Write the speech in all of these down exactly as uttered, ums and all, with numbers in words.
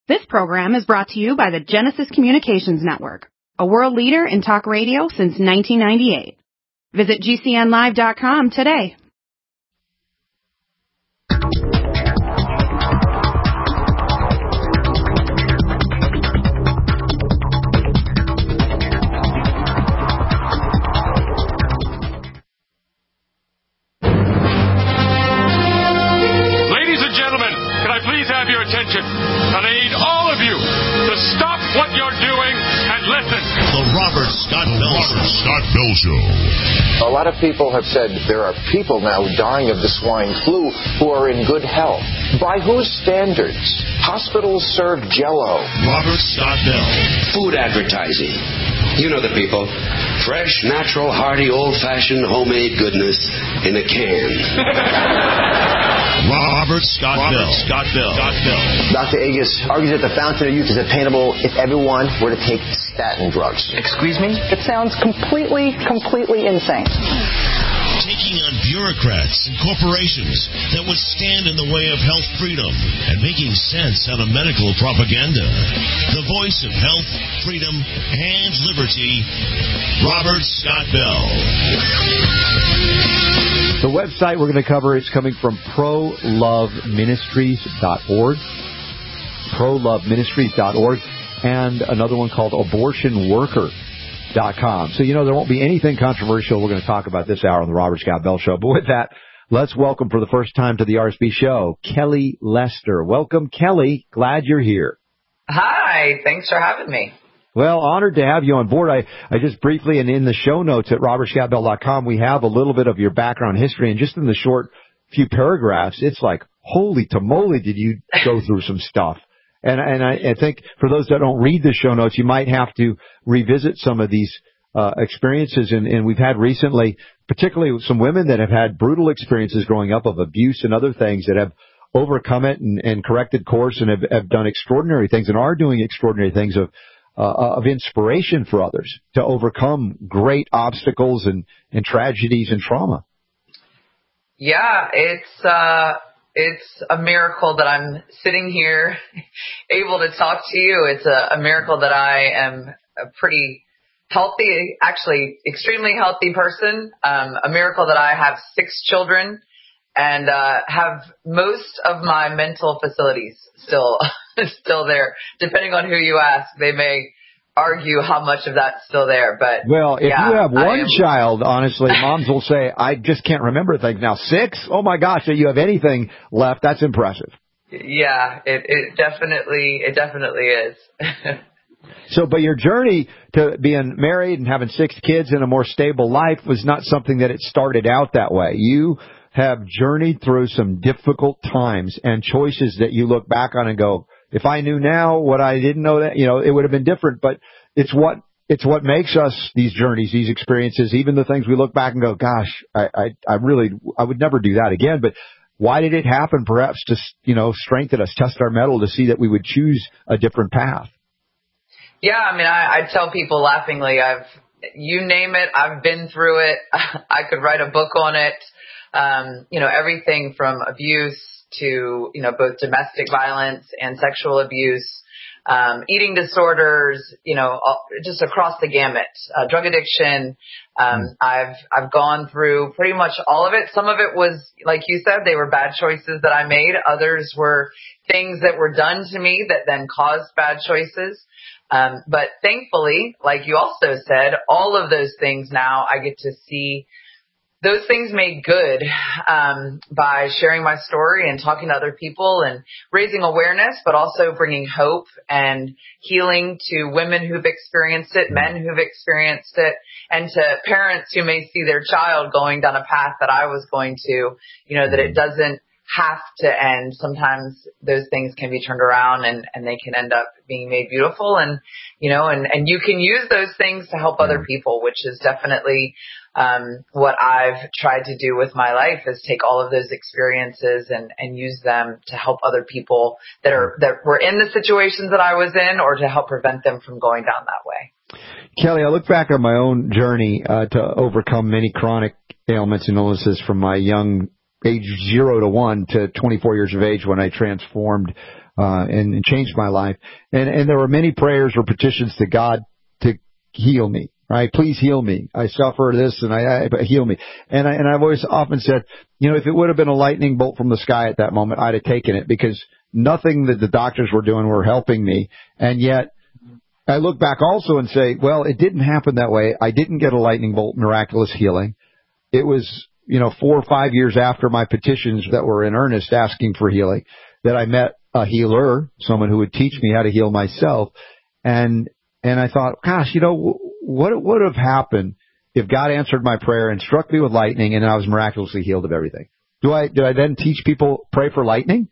This program is brought to you by the Genesis Communications Network, a world leader in talk radio since nineteen ninety-eight. Visit G C N live dot com today. Ladies and gentlemen, can I please have your attention? And I need all of you to stop what you're doing and listen. The Robert Scott Bell Robert Scott Bell Show. A lot of people have said there are people now dying of the swine flu who are in good health. By whose standards? Hospitals serve Jell-O. Robert Scott Bell. Food advertising. You know the people. Fresh, natural, hearty, old-fashioned, homemade goodness in a can. Robert Scott Robert Bell. Scott Bell. Scott Bell. Doctor Agus argues that the fountain of youth is attainable if everyone were to take statin drugs. Excuse me? It sounds completely, completely insane. Taking on bureaucrats and corporations that would stand in the way of health freedom and making sense out of medical propaganda. The voice of health, freedom, and liberty, Robert Scott Bell. The website we're going to cover is coming from pro love ministries dot org, pro love ministries dot org, and another one called abortion worker dot com. So, you know, there won't be anything controversial we're going to talk about this hour on the Robert Scott Bell Show. But with that, let's welcome for the first time to the R S B show, Kelly Lester. Welcome, Kelly. Glad you're here. Hi. Thanks for having me. Well, honored to have you on board. I, I just briefly, and in the show notes at robert scott bell dot com, we have a little bit of your background history. And just in the short few paragraphs, it's like, holy tamale, did you go through some stuff. And, and I, I think for those that don't read the show notes, you might have to revisit some of these uh, experiences. And, and we've had recently, particularly some women that have had brutal experiences growing up of abuse and other things that have overcome it and, and corrected course and have, have done extraordinary things and are doing extraordinary things of uh, of inspiration for others to overcome great obstacles and, and tragedies and trauma. Yeah, it's uh, it's a miracle that I'm sitting here able to talk to you. It's a, a miracle that I am a pretty healthy, actually extremely healthy person. Um, a miracle that I have six children and uh, have most of my mental facilities still still there. Depending on who you ask, they may argue how much of that's still there. But well, if yeah, you have one child, honestly, moms will say, I just can't remember things. Now, six? Oh, my gosh, that you have anything left. That's impressive. Yeah, it, it definitely it definitely is. So, but your journey to being married and having six kids and a more stable life was not something that it started out that way. You have journeyed through some difficult times and choices that you look back on and go, if I knew now what I didn't know, that, you know, it would have been different. But it's what it's what makes us these journeys, these experiences, even the things we look back and go, gosh, I, I, I really, I would never do that again. But why did it happen? Perhaps to, you know, strengthen us, test our mettle to see that we would choose a different path. Yeah, I mean, I, I tell people laughingly, I've, you name it, I've been through it. I could write a book on it. Um, you know, everything from abuse to, you know, both domestic violence and sexual abuse, um, eating disorders, you know, just across the gamut, uh, drug addiction. Um, mm. I've, I've gone through pretty much all of it. Some of it was, like you said, they were bad choices that I made. Others were things that were done to me that then caused bad choices. Um, but thankfully, like you also said, all of those things now I get to see those things made good um, by sharing my story and talking to other people and raising awareness, but also bringing hope and healing to women who've experienced it, men who've experienced it, and to parents who may see their child going down a path that I was going to, you know, that it doesn't have to end. Sometimes those things can be turned around and, and they can end up being made beautiful. And, you know, and, and you can use those things to help other people, which is definitely um, what I've tried to do with my life, is take all of those experiences and, and use them to help other people that are, that were in the situations that I was in, or to help prevent them from going down that way. Kelly, I look back on my own journey uh, to overcome many chronic ailments and illnesses from my young age zero to one to twenty-four years of age when I transformed uh, and, and changed my life. And, and there were many prayers or petitions to God to heal me, right? Please heal me. I suffer this and I, I heal me. And I, and I've always often said, you know, if it would have been a lightning bolt from the sky at that moment, I'd have taken it, because nothing that the doctors were doing were helping me. And yet I look back also and say, well, it didn't happen that way. I didn't get a lightning bolt miraculous healing. It was, you know, four or five years after my petitions that were in earnest asking for healing that I met a healer, someone who would teach me how to heal myself. And, and I thought, gosh, you know, what would have happened if God answered my prayer and struck me with lightning and I was miraculously healed of everything? Do I, did I then teach people pray for lightning?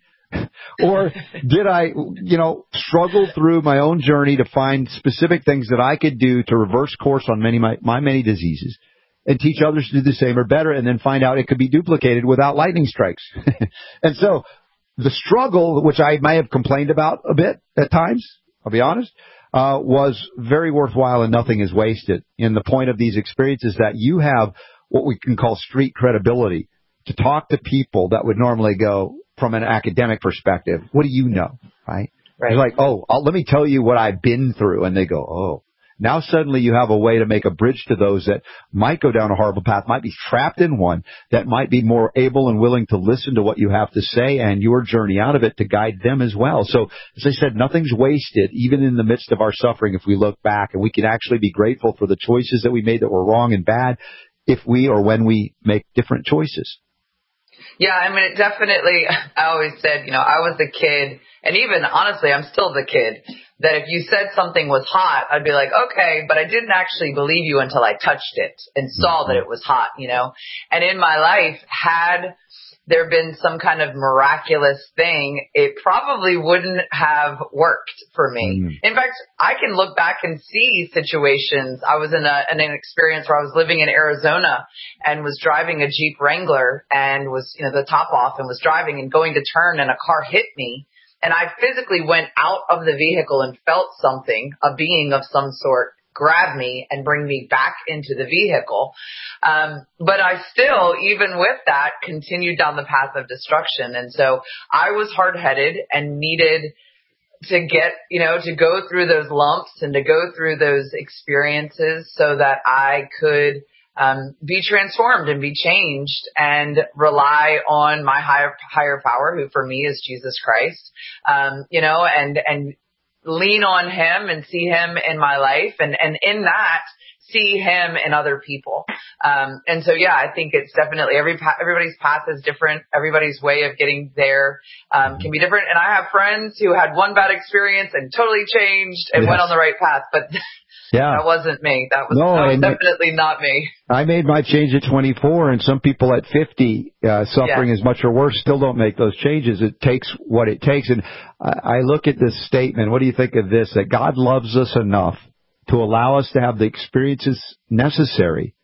Or did I, you know, struggle through my own journey to find specific things that I could do to reverse course on many, my, my many diseases and teach others to do the same or better, and then find out it could be duplicated without lightning strikes? And so the struggle, which I may have complained about a bit at times, I'll be honest, uh, was very worthwhile, and nothing is wasted. And the point of these experiences that you have what we can call street credibility to talk to people that would normally go, from an academic perspective, what do you know, right? Right. It's like, oh, I'll, let me tell you what I've been through. And they go, oh. Now suddenly you have a way to make a bridge to those that might go down a horrible path, might be trapped in one, that might be more able and willing to listen to what you have to say and your journey out of it to guide them as well. So, as I said, nothing's wasted, even in the midst of our suffering, if we look back, and we can actually be grateful for the choices that we made that were wrong and bad if we or when we make different choices. Yeah, I mean, it definitely, I always said, you know, I was the kid, and even honestly, I'm still the kid, that if you said something was hot, I'd be like, okay, but I didn't actually believe you until I touched it and saw that it was hot, you know. And in my life, had there been some kind of miraculous thing, it probably wouldn't have worked for me. Mm. In fact, I can look back and see situations. I was in, a, in an experience where I was living in Arizona and was driving a Jeep Wrangler and was, you know, the top off, and was driving and going to turn, and a car hit me. And I physically went out of the vehicle and felt something, a being of some sort, grab me and bring me back into the vehicle. Um, but I still, even with that, continued down the path of destruction. And so I was hard-headed and needed to get, you know, to go through those lumps and to go through those experiences so that I could um, be transformed and be changed and rely on my higher, higher power, who for me is Jesus Christ, um, you know, and, and, lean on him and see him in my life, and, and in that, see him in other people. Um, and so, yeah, I think it's definitely every, everybody's path is different. Everybody's way of getting there, um, can be different. And I have friends who had one bad experience and totally changed and yes. went on the right path, but yeah. that wasn't me. That was, no, that was definitely not me. I made my change at twenty-four, and some people at fifty, uh, suffering yeah. as much or worse, still don't make those changes. It takes what it takes. And I, I look at this statement. What do you think of this? That God loves us enough to allow us to have the experiences necessary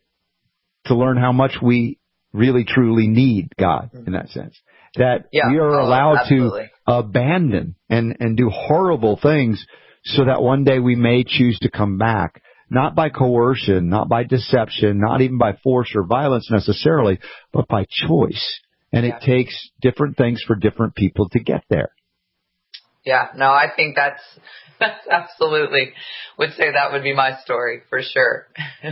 to learn how much we really, truly need God in that sense. That yeah. we are oh, allowed absolutely. to abandon and, and do horrible things so that one day we may choose to come back, not by coercion, not by deception, not even by force or violence necessarily, but by choice. And yeah. it takes different things for different people to get there. Yeah, no, I think that's, that's absolutely, would say that would be my story for sure.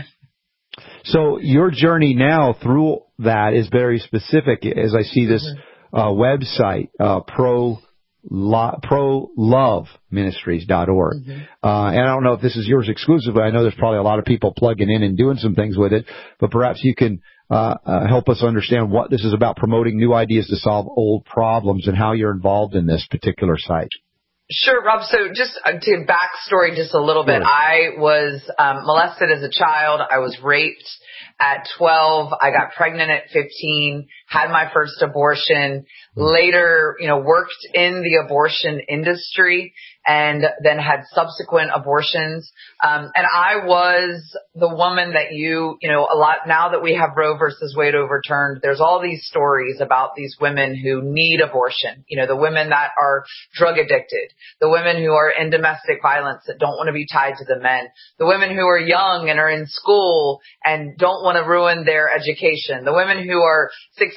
So your journey now through that is very specific, as I see this mm-hmm. uh, website, uh, pro Lo- pro love ministries dot org. Mm-hmm. Uh, and I don't know if this is yours exclusively. I know there's probably a lot of people plugging in and doing some things with it, but perhaps you can uh, uh, help us understand what this is about, promoting new ideas to solve old problems, and how you're involved in this particular site. Sure, Rob. So just to backstory just a little bit, sure. I was um, molested as a child. I was raped at twelve. I got pregnant at fifteen, had my first abortion, later, you know, worked in the abortion industry, and then had subsequent abortions. Um, and I was the woman that you, you know, a lot, now that we have Roe versus Wade overturned, there's all these stories about these women who need abortion. You know, the women that are drug addicted, the women who are in domestic violence that don't want to be tied to the men, the women who are young and are in school and don't want to ruin their education, the women who are six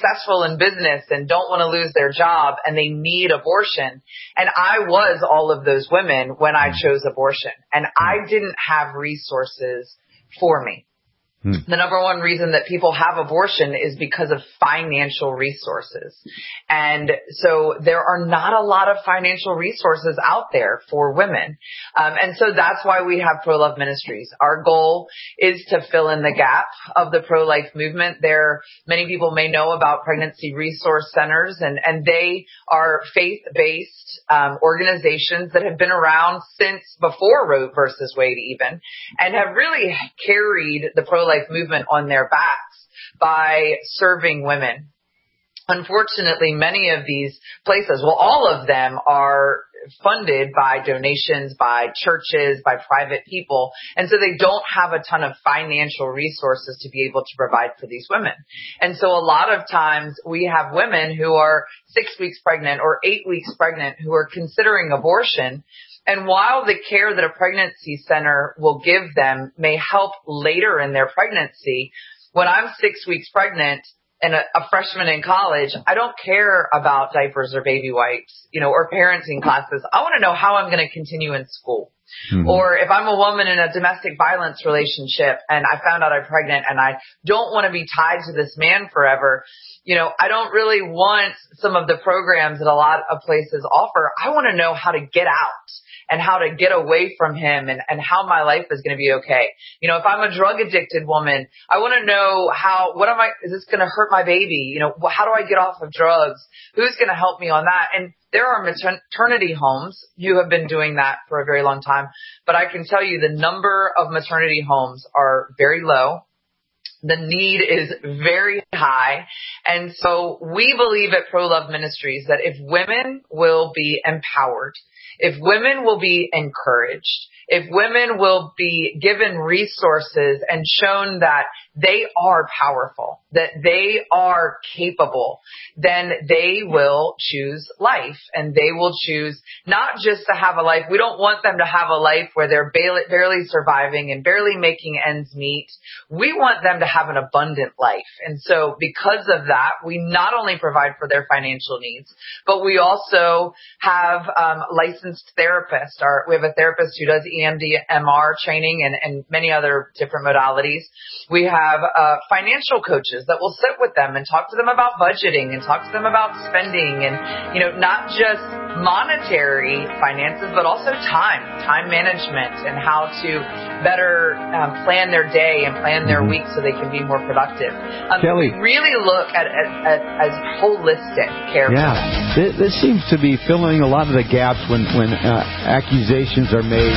successful in business and don't want to lose their job and they need abortion. And I was all of those women when I chose abortion, and I didn't have resources for me. Hmm. The number one reason that people have abortion is because of financial resources. And so there are not a lot of financial resources out there for women. Um, and so that's why we have Pro-Love Ministries. Our goal is to fill in the gap of the pro-life movement. There, many people may know about pregnancy resource centers, and, and they are faith-based um, organizations that have been around since before Roe versus Wade even, and have really carried the pro-life movement on their backs by serving women. Unfortunately, many of these places, well, all of them are funded by donations, by churches, by private people. And so they don't have a ton of financial resources to be able to provide for these women. And so a lot of times we have women who are six weeks pregnant or eight weeks pregnant who are considering abortion. And while the care that a pregnancy center will give them may help later in their pregnancy, when I'm six weeks pregnant and a, a freshman in college, I don't care about diapers or baby wipes, you know, or parenting classes. I want to know how I'm going to continue in school. Mm-hmm. Or if I'm a woman in a domestic violence relationship and I found out I'm pregnant and I don't want to be tied to this man forever, you know, I don't really want some of the programs that a lot of places offer. I want to know how to get out and how to get away from him and, and how my life is going to be okay. You know, if I'm a drug addicted woman, I want to know how, what am I, is this going to hurt my baby? You know, how do I get off of drugs? Who's going to help me on that? And there are maternity homes who have been doing that for a very long time, but I can tell you the number of maternity homes are very low. The need is very high. And so we believe at Pro-Love Ministries that if women will be empowered, if women will be encouraged, if women will be given resources and shown that they are powerful, that they are capable, then they will choose life, and they will choose not just to have a life. We don't want them to have a life where they're barely, barely surviving and barely making ends meet. We want them to have an abundant life. And so because of that, we not only provide for their financial needs, but we also have um, licensed therapists. Our, we have a therapist who does E M D M R training and, and many other different modalities. We have uh, financial coaches that will sit with them and talk to them about budgeting and talk to them about spending and, you know, not just monetary finances, but also time, time management and how to better um, plan their day and plan their week so they can be more productive. Um, Kelly, we really look at, at, at as holistic care. Yeah, this, this seems to be filling a lot of the gaps when, when uh, accusations are made.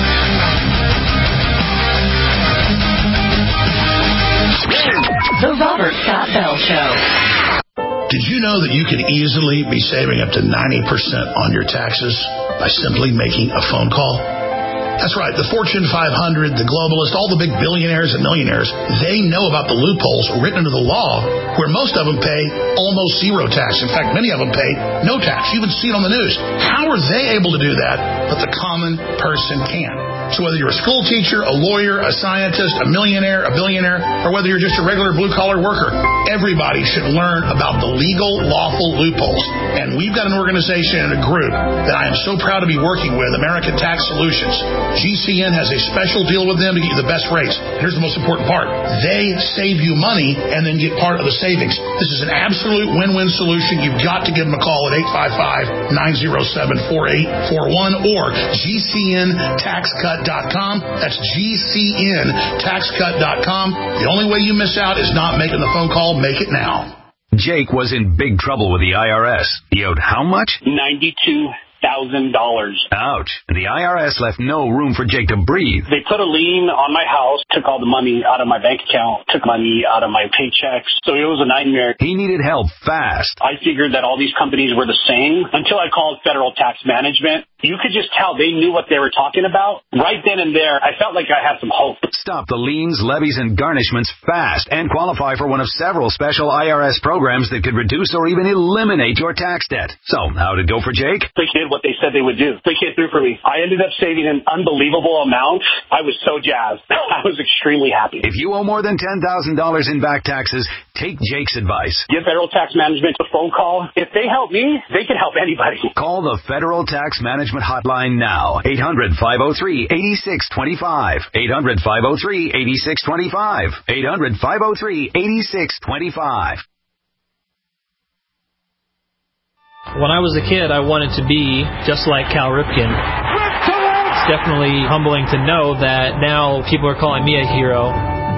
The Robert Scott Bell Show. Did you know that you could easily be saving up to ninety percent on your taxes by simply making a phone call? That's right. The Fortune five hundred, the globalists, all the big billionaires and millionaires, they know about the loopholes written into the law where most of them pay almost zero tax. In fact, many of them pay no tax. You would see it on the news. How are they able to do that, but the common person can't? So whether you're a school teacher, a lawyer, a scientist, a millionaire, a billionaire, or whether you're just a regular blue-collar worker, everybody should learn about the legal, lawful loopholes. And we've got an organization and a group that I am so proud to be working with, American Tax Solutions. G C N has a special deal with them to get you the best rates. Here's the most important part. They save you money and then get part of the savings. This is an absolute win-win solution. You've got to give them a call at eight five five, nine oh seven, four eight four one or G C N tax cut dot com. That's G C N tax cut dot com. The only way you miss out is not making the phone call. Make it now. Jake was in big trouble with the I R S. He owed how much? ninety-two thousand dollars. Ouch. The I R S left no room for Jake to breathe. They put a lien on my house, took all the money out of my bank account, took money out of my paychecks. So it was a nightmare. He needed help fast. I figured that all these companies were the same until I called Federal Tax Management. You could just tell they knew what they were talking about. Right then and there, I felt like I had some hope. Stop the liens, levies, and garnishments fast and qualify for one of several special I R S programs that could reduce or even eliminate your tax debt. So, how'd it go for Jake? Like, it did what they said they would do. They came through for me. I ended up saving an unbelievable amount. I was so jazzed. I was extremely happy. If you owe more than ten thousand dollars in back taxes, take Jake's advice. Give Federal Tax Management a phone call. If they help me, they can help anybody. Call the Federal Tax Management Hotline now. eight hundred, five oh three, eight six two five. eight hundred, five oh three, eight six two five. eight hundred, five oh three, eight six two five. When I was a kid, I wanted to be just like Cal Ripken. It's definitely humbling to know that now people are calling me a hero.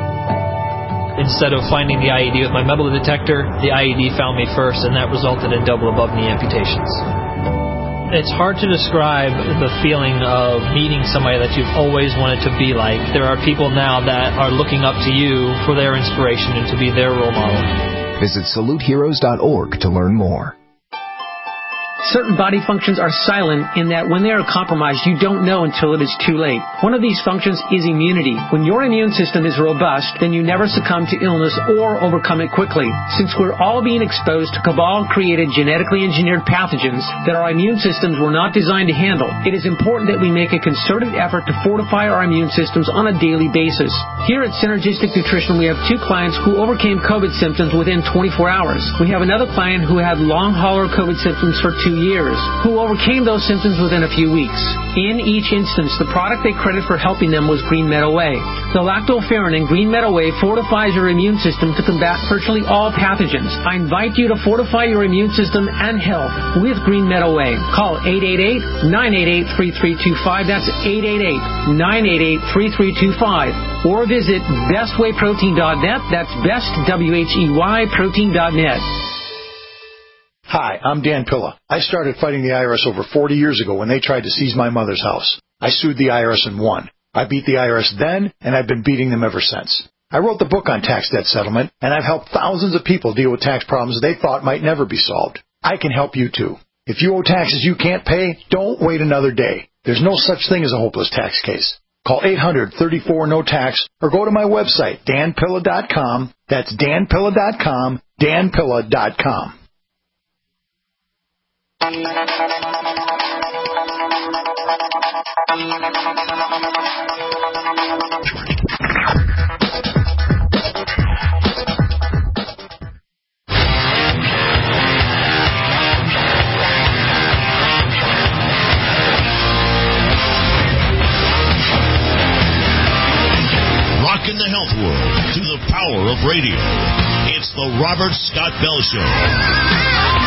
Instead of finding the I E D with my metal detector, the I E D found me first, and that resulted in double above knee amputations. It's hard to describe the feeling of meeting somebody that you've always wanted to be like. There are people now that are looking up to you for their inspiration and to be their role model. Visit salute heroes dot org to learn more. Certain body functions are silent in that when they are compromised, you don't know until it is too late. One of these functions is immunity. When your immune system is robust, then you never succumb to illness or overcome it quickly. Since we're all being exposed to cabal-created, genetically engineered pathogens that our immune systems were not designed to handle, it is important that we make a concerted effort to fortify our immune systems on a daily basis. Here at Synergistic Nutrition, we have two clients who overcame COVID symptoms within twenty-four hours. We have another client who had long hauler COVID symptoms for two years, who overcame those symptoms within a few weeks. In each instance, the product they credit for helping them was Green Meadow Whey. The lactoferrin in Green Meadow Whey fortifies your immune system to combat virtually all pathogens. I invite you to fortify your immune system and health with Green Meadow Whey. Call eight eight eight, nine eight eight, three three two five. That's eight eight eight, nine eight eight, three three two five. Or visit best way protein dot net. That's best, W H E Y, protein dot net. Hi, I'm Dan Pilla. I started fighting the I R S over forty years ago when they tried to seize my mother's house. I sued the I R S and won. I beat the I R S then, and I've been beating them ever since. I wrote the book on tax debt settlement, and I've helped thousands of people deal with tax problems they thought might never be solved. I can help you too. If you owe taxes you can't pay, don't wait another day. There's no such thing as a hopeless tax case. Call eight hundred, thirty-four, no tax or go to my website, dan pilla dot com. That's dan pilla dot com, dan pilla dot com. Rockin' the health world through the power of radio. It's the Robert Scott Bell Show.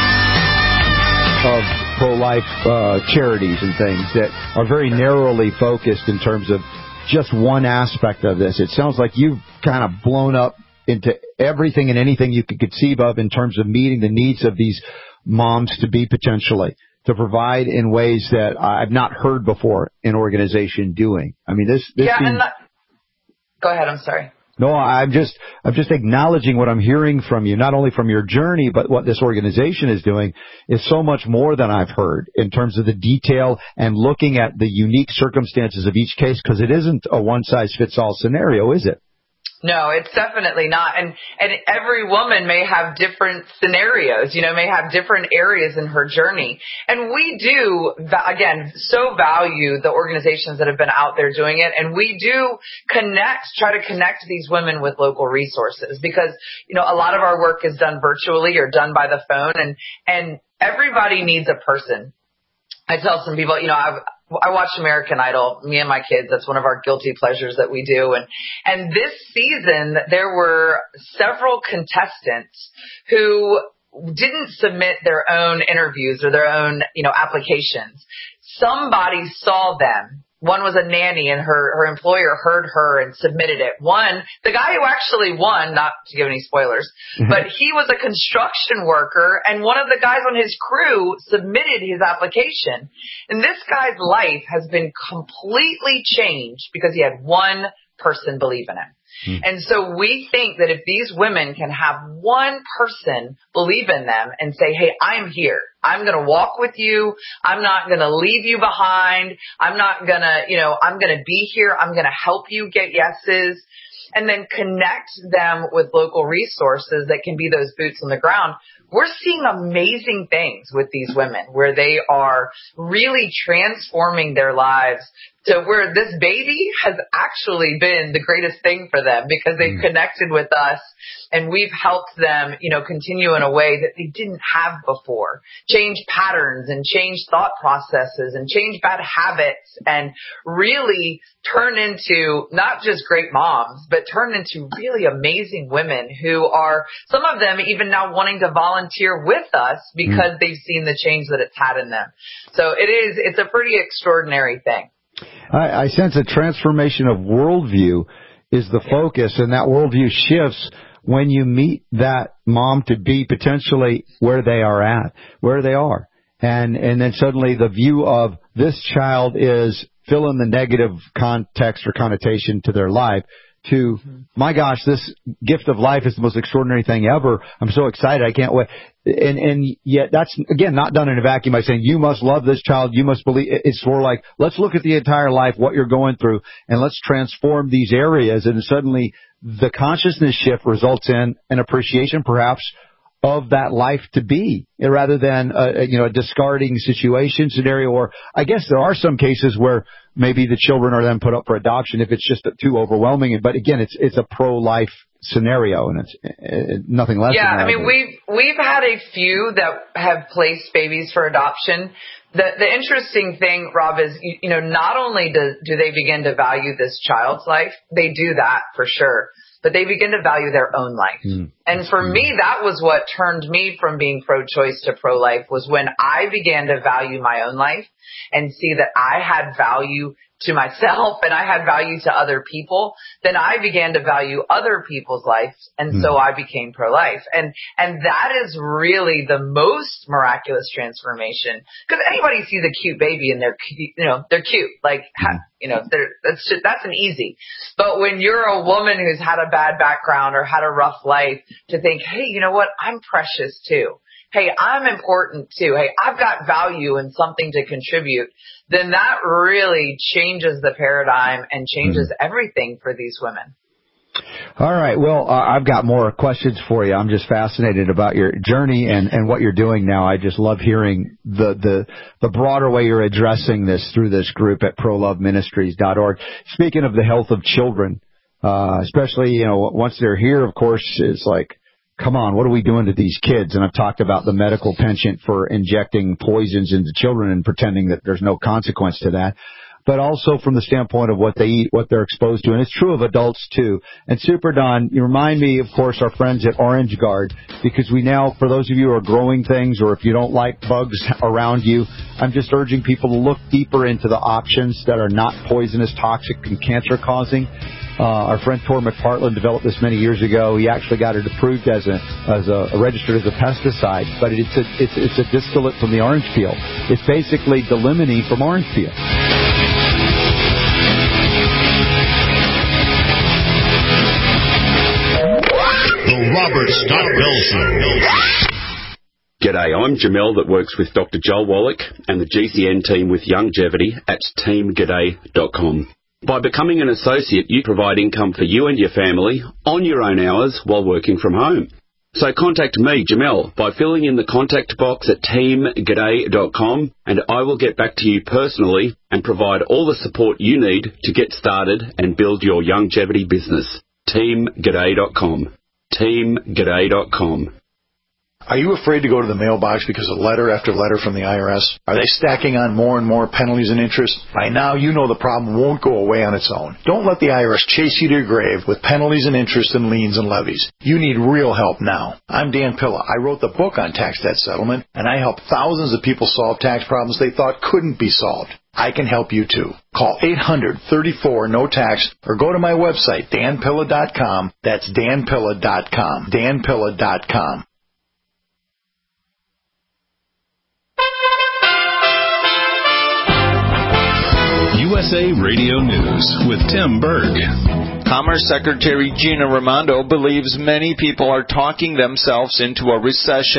Of pro-life uh, charities and things that are very narrowly focused in terms of just one aspect of this. It sounds like you've kind of blown up into everything and anything you could conceive of in terms of meeting the needs of these moms to be potentially, to provide in ways that I've not heard before an organization doing. I mean, this... this yeah, seems... and that... Go ahead, I'm sorry. No, I'm just I'm just acknowledging what I'm hearing from you, not only from your journey, but what this organization is doing is so much more than I've heard in terms of the detail and looking at the unique circumstances of each case, because it isn't a one-size-fits-all scenario, is it? No, it's definitely not. And and every woman may have different scenarios, you know, may have different areas in her journey. And we do, again, so value the organizations that have been out there doing it. And we do connect, try to connect these women with local resources because, you know, a lot of our work is done virtually or done by the phone. And, and everybody needs a person. I tell some people, you know, I've, I watch American Idol, me and my kids. That's one of our guilty pleasures that we do. And, and this season, there were several contestants who didn't submit their own interviews or their own, you know, applications. Somebody saw them. One was a nanny and her, her employer heard her and submitted it. One, the guy who actually won, not to give any spoilers, mm-hmm. but he was a construction worker and one of the guys on his crew submitted his application. And this guy's life has been completely changed because he had one person believe in him. Hmm. And so we think that if these women can have one person believe in them and say, hey, I'm here. I'm going to walk with you. I'm not going to leave you behind. I'm not going to, you know, I'm going to be here. I'm going to help you get yeses. And then connect them with local resources that can be those boots on the ground. we're seeing amazing things with these women where they are really transforming their lives to where this baby has actually been the greatest thing for them because they've connected with us and we've helped them, you know, continue in a way that they didn't have before, change patterns and change thought processes and change bad habits and really turn into not just great moms, but turn into really amazing women who are, some of them even now wanting to volunteer with us because they've seen the change that it's had in them. So it is, it's a pretty extraordinary thing. I, I sense a transformation of worldview is the focus, and that worldview shifts when you meet that mom-to-be potentially where they are at, where they are. And, and then suddenly the view of this child is fill in the negative context or connotation to their life to, my gosh, this gift of life is the most extraordinary thing ever. I'm so excited. I can't wait. And, and yet that's, again, not done in a vacuum by saying you must love this child. You must believe. It's more like, let's look at the entire life, what you're going through, and let's transform these areas. And suddenly the consciousness shift results in an appreciation, perhaps, of that life to be, rather than a, you know, a discarding situation scenario. Or I guess there are some cases where maybe the children are then put up for adoption if it's just too overwhelming. But again, it's it's a pro-life scenario, and it's uh, nothing less. Yeah, than that. I mean, we've we've had a few that have placed babies for adoption. The the interesting thing, Rob, is you, you know not only do do they begin to value this child's life, they do that for sure, but they begin to value their own life. Mm. And for mm. me, that was what turned me from being pro-choice to pro-life, was when I began to value my own life and see that I had value to myself and I had value to other people. Then I began to value other people's lives, and mm. so I became pro-life. And and that is really the most miraculous transformation, because anybody sees a cute baby and they're you know they're cute, like mm. you know they're, that's just, that's an easy. But when you're a woman who's had a bad background or had a rough life, to think, hey, you know what, I'm precious too. Hey, I'm important too. Hey, I've got value and something to contribute. Then that really changes the paradigm and changes mm. everything for these women. All right. Well, uh, I've got more questions for you. I'm just fascinated about your journey and, and what you're doing now. I just love hearing the, the, the broader way you're addressing this through this group at pro love ministries dot org. Speaking of the health of children, uh, especially, you know, once they're here, of course, it's like, come on, what are we doing to these kids? And I've talked about the medical penchant for injecting poisons into children and pretending that there's no consequence to that. But also from the standpoint of what they eat, what they're exposed to. And it's true of adults, too. And Super Don, you remind me, of course, our friends at Orange Guard, because we now, for those of you who are growing things, or if you don't like bugs around you, I'm just urging people to look deeper into the options that are not poisonous, toxic, and cancer-causing. Uh, our friend Tor McPartland developed this many years ago. He actually got it approved as a, as a, registered as a pesticide, but it's a, it's, it's a distillate from the orange peel. It's basically the limonene from orange peel. The Robert Scott Bell Show. G'day, I'm Jamel that works with Doctor Joel Wallach and the G C N team with Longevity at team g'day dot com. By becoming an associate, you provide income for you and your family on your own hours while working from home. So contact me, Jamel, by filling in the contact box at team g'day dot com, and I will get back to you personally and provide all the support you need to get started and build your longevity business. team g'day dot com. team g'day dot com. Are you afraid to go to the mailbox because of letter after letter from the I R S? Are they stacking on more and more penalties and interest? By now, you know the problem won't go away on its own. Don't let the I R S chase you to your grave with penalties and interest and liens and levies. You need real help now. I'm Dan Pilla. I wrote the book on tax debt settlement, and I help thousands of people solve tax problems they thought couldn't be solved. I can help you too. Call eight hundred, thirty-four, no tax or go to my website, dan pilla dot com. That's dan pilla dot com. dan pilla dot com. U S A Radio News with Tim Berg. Commerce Secretary Gina Raimondo believes many people are talking themselves into a recession.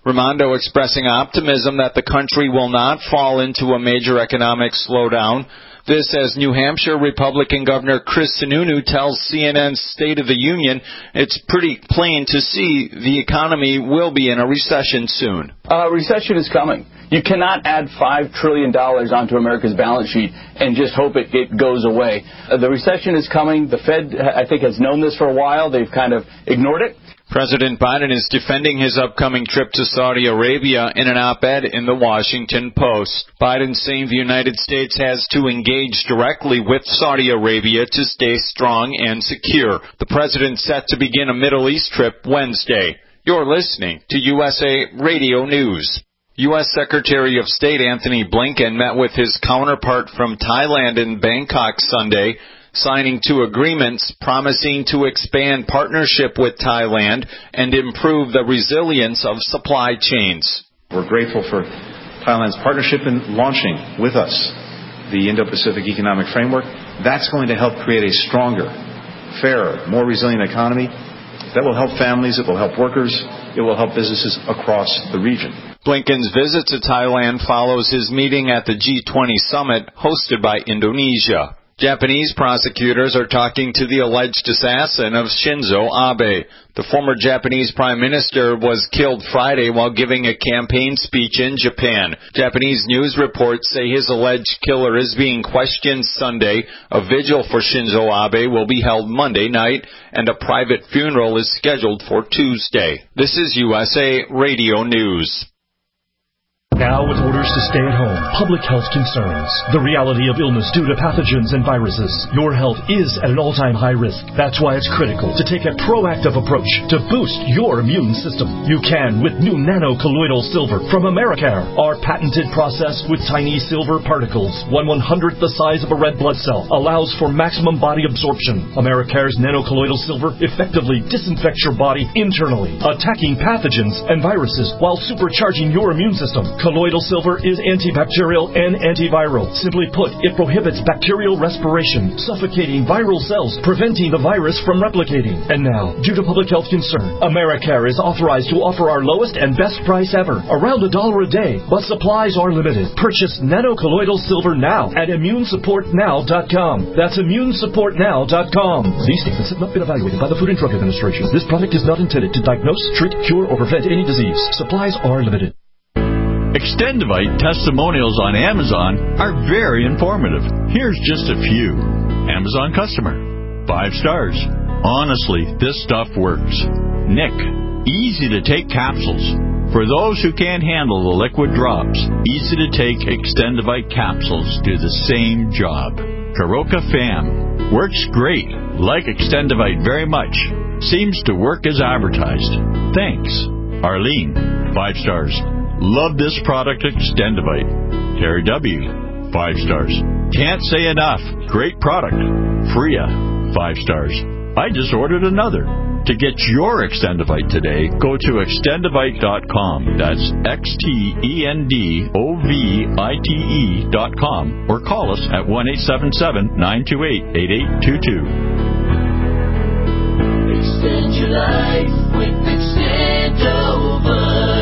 Raimondo expressing optimism that the country will not fall into a major economic slowdown. This as New Hampshire Republican Governor Chris Sununu tells C N N's State of the Union it's pretty plain to see the economy will be in a recession soon. Uh, recession is coming. You cannot add five trillion dollars onto America's balance sheet and just hope it, it goes away. Uh, the recession is coming. The Fed, I think, has known this for a while. They've kind of ignored it. President Biden is defending his upcoming trip to Saudi Arabia in an op-ed in the Washington Post. Biden saying the United States has to engage directly with Saudi Arabia to stay strong and secure. The president set to begin a Middle East trip Wednesday. You're listening to U S A Radio News. U S Secretary of State Anthony Blinken met with his counterpart from Thailand in Bangkok Sunday, signing two agreements promising to expand partnership with Thailand and improve the resilience of supply chains. We're grateful for Thailand's partnership in launching with us the Indo-Pacific Economic Framework. That's going to help create a stronger, fairer, more resilient economy that will help families, it will help workers, it will help businesses across the region. Blinken's visit to Thailand follows his meeting at the G twenty summit hosted by Indonesia. Japanese prosecutors are talking to the alleged assassin of Shinzo Abe. The former Japanese prime minister was killed Friday while giving a campaign speech in Japan. Japanese news reports say his alleged killer is being questioned Sunday. A vigil for Shinzo Abe will be held Monday night, and a private funeral is scheduled for Tuesday. This is U S A Radio News. Now with orders to stay at home, public health concerns, the reality of illness due to pathogens and viruses. Your health is at an all-time high risk. That's why it's critical to take a proactive approach to boost your immune system. You can with new nano-colloidal silver from Americare. Our patented process with tiny silver particles, one one-hundredth the size of a red blood cell, allows for maximum body absorption. Americare's nano-colloidal silver effectively disinfects your body internally, attacking pathogens and viruses while supercharging your immune system. Colloidal silver is antibacterial and antiviral. Simply put, it prohibits bacterial respiration, suffocating viral cells, preventing the virus from replicating. And now, due to public health concern, Americare is authorized to offer our lowest and best price ever, around a dollar a day, but supplies are limited. Purchase nano-colloidal silver now at immune support now dot com. That's immune support now dot com. These statements have not been evaluated by the Food and Drug Administration. This product is not intended to diagnose, treat, cure, or prevent any disease. Supplies are limited. Extendivite testimonials on Amazon are very informative. Here's just a few. Amazon customer. Five stars. Honestly, this stuff works. Nick. Easy to take capsules. For those who can't handle the liquid drops, easy to take Extendivite capsules do the same job. Karoka Fam. Works great. Like Extendivite very much. Seems to work as advertised. Thanks. Arlene. Five stars. Love this product, Extendivite. Terry W. Five stars. Can't say enough. Great product. Freya. Five stars. I just ordered another. To get your Extendivite today, go to extendivite dot com. That's X T E N D O V I T E dot com. Or call us at one eight seven seven, nine two eight, eight eight two two. Extend your life with Extendivite.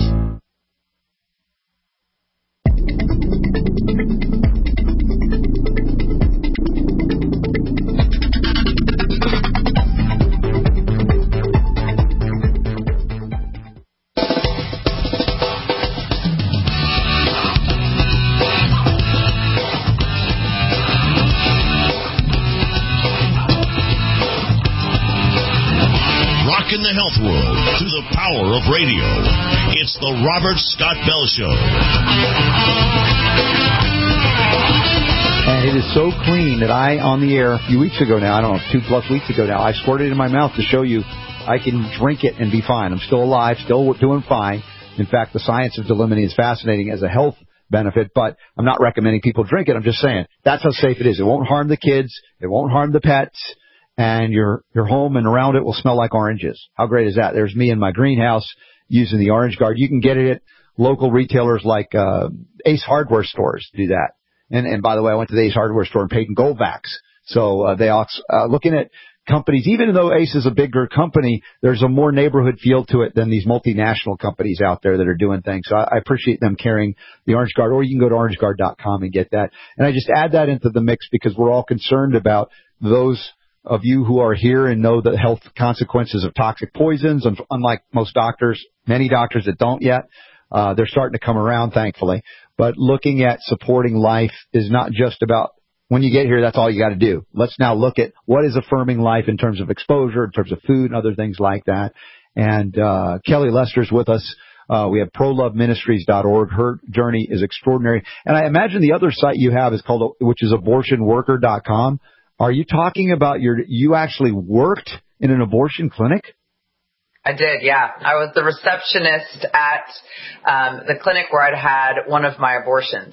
In the health world through the power of radio. It's the Robert Scott Bell Show. And it is so clean that I, on the air a few weeks ago now, I don't know, two plus weeks ago now, I squirted it in my mouth to show you I can drink it and be fine. I'm still alive, still doing fine. In fact, the science of Delimony is fascinating as a health benefit, but I'm not recommending people drink it. I'm just saying that's how safe it is. It won't harm the kids. It won't harm the pets. And your your home and around it will smell like oranges. How great is that? There's me in my greenhouse using the Orange Guard. You can get it at local retailers like uh, Ace Hardware stores to do that. And and by the way, I went to the Ace Hardware store and paid in Goldbacks. So uh, they uh, looking at companies, even though Ace is a bigger company, there's a more neighborhood feel to it than these multinational companies out there that are doing things. So I, I appreciate them carrying the Orange Guard, or you can go to orange guard dot com and get that. And I just add that into the mix because we're all concerned about those of you who are here and know the health consequences of toxic poisons. And unlike most doctors, many doctors that don't yet, uh, they're starting to come around, thankfully. But looking at supporting life is not just about when you get here, that's all you got to do. Let's now look at what is affirming life in terms of exposure, in terms of food and other things like that. And uh Kelly Lester's with us. Uh we have pro love ministries dot org. Her journey is extraordinary. And I imagine the other site you have is called, which is abortion worker dot com. Are you talking about your, you actually worked in an abortion clinic? I did, yeah. I was the receptionist at um the clinic where I'd had one of my abortions.